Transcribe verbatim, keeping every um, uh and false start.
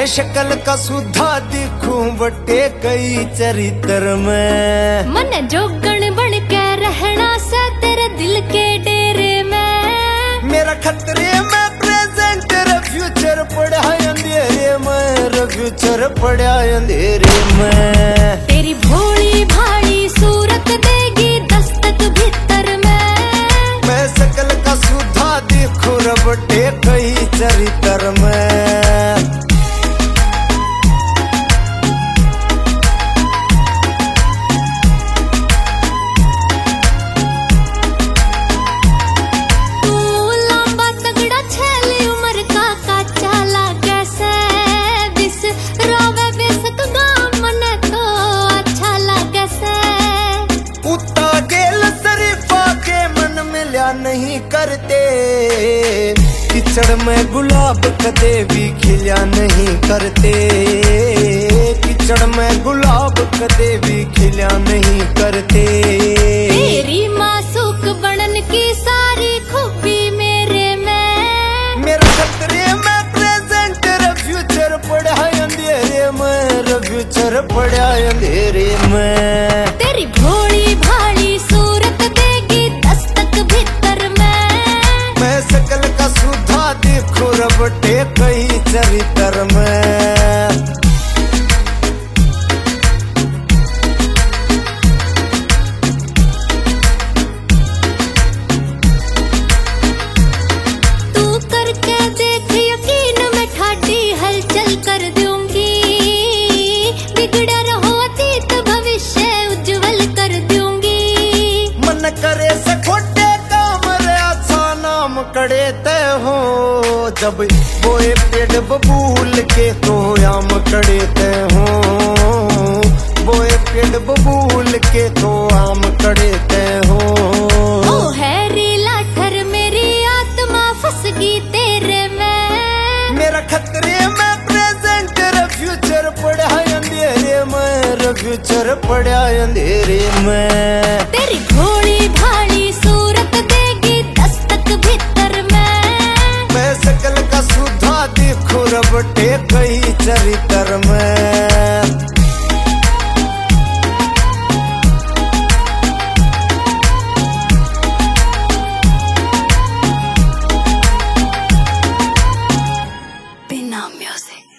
मैं शक्ल का सुधा दिखूं बटे कई चरित्र में। मन जोगण बन के रहना से तेरे दिल के डेरे में। मेरा खतरे में प्रेजेंट रे फ्यूचर पड़ा अंधेरे में, रे फ्यूचर पड़ा अंधेरे में। तेरी भोली भाली सूरत देगी दस्तक भीतर में। मैं शक्ल का सुधा दिखूं बटे कई चरित्र में। नहीं करते कीचड़ में गुलाब कदे भी खिला नहीं करते। कीचड़ में गुलाब कदे भी खिला नहीं करते। तेरी मासूक बनन की सारी खूबी मेरे में। मेरा खतरे में प्रेजेंट रे फ्यूचर पड़ा अंधेरे में, रे फ्यूचर पड़ा अंधेरे में। तेरी भोली भाली सूरत देगी दस्तक भीतर में। मैं शकल का सुधा दिखूं बटे कई चरित्र में। तू करके देख यकीन में ठाडी हलचल कर दूंगी। बिगड़ा रहो अतीत भविष्य उज्जवल कर दूंगी। मन करे सखोटे काम रे अच्छा नाम कड़े तय हो। जब बोए पेड़ बबूल के तो आम कड़े तय हो। बोए पेड़ बबूल के तो आम कड़े तय हो। ओ हैरी लाठर मेरी आत्मा फंस गई तेरे में। मेरा खतरे में प्रेजेंट रे फ्यूचर पड़ा अंधेरे में, रे फ्यूचर पड़ा अंधेरे में। तेरी भोली भाली सूरत देगी दस्तक भीतर में। मैं शकल का सुधा दिखूं बटे कई चरित्र में। बिना म्यूजिक।